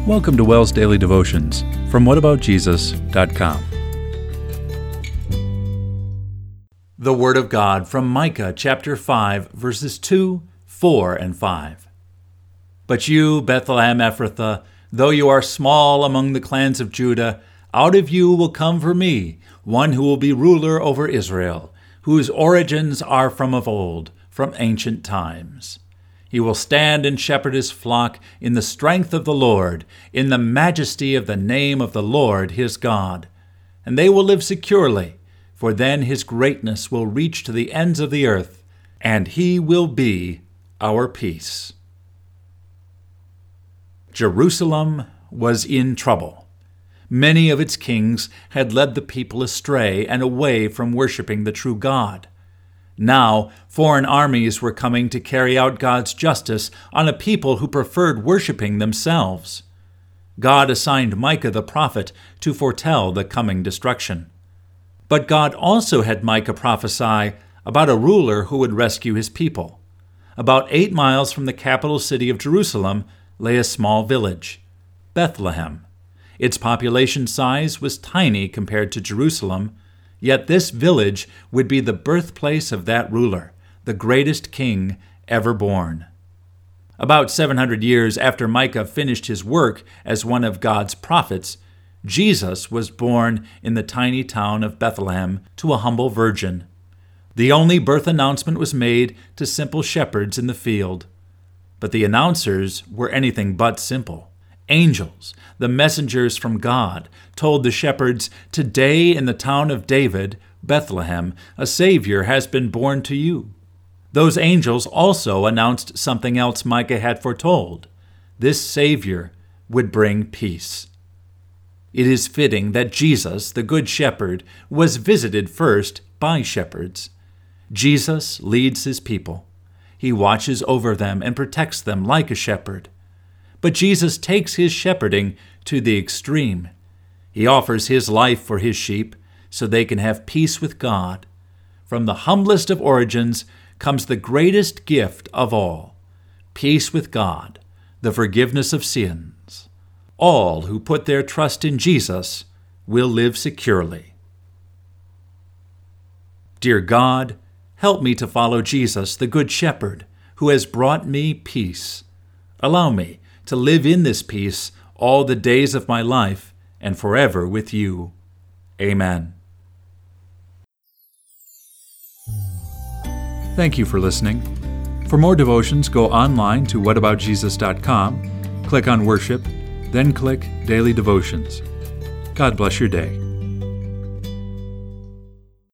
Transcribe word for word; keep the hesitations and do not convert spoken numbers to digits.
Welcome to WELS Daily Devotions from what about jesus dot com. The Word of God from Micah chapter five, verses two, four, and five. But you, Bethlehem Ephrathah, though you are small among the clans of Judah, out of you will come for me one who will be ruler over Israel, whose origins are from of old, from ancient times. He will stand and shepherd his flock in the strength of the Lord, in the majesty of the name of the Lord his God. And they will live securely, for then his greatness will reach to the ends of the earth, and he will be our peace. Jerusalem was in trouble. Many of its kings had led the people astray and away from worshiping the true God. Now, foreign armies were coming to carry out God's justice on a people who preferred worshiping themselves. God assigned Micah the prophet to foretell the coming destruction. But God also had Micah prophesy about a ruler who would rescue his people. About eight miles from the capital city of Jerusalem lay a small village, Bethlehem. Its population size was tiny compared to Jerusalem, yet this village would be the birthplace of that ruler, the greatest king ever born. About seven hundred years after Micah finished his work as one of God's prophets, Jesus was born in the tiny town of Bethlehem to a humble virgin. The only birth announcement was made to simple shepherds in the field. But the announcers were anything but simple. Angels, the messengers from God, told the shepherds, "Today in the town of David, Bethlehem, a Savior has been born to you." Those angels also announced something else Micah had foretold. This Savior would bring peace. It is fitting that Jesus, the Good Shepherd, was visited first by shepherds. Jesus leads his people. He watches over them and protects them like a shepherd. But Jesus takes his shepherding to the extreme. He offers his life for his sheep so they can have peace with God. From the humblest of origins comes the greatest gift of all, peace with God, the forgiveness of sins. All who put their trust in Jesus will live securely. Dear God, help me to follow Jesus, the Good Shepherd, who has brought me peace. Allow me to live in this peace all the days of my life and forever with you. Amen. Thank you for listening. For more devotions, go online to what about jesus dot com, click on Worship, then click Daily Devotions. God bless your day.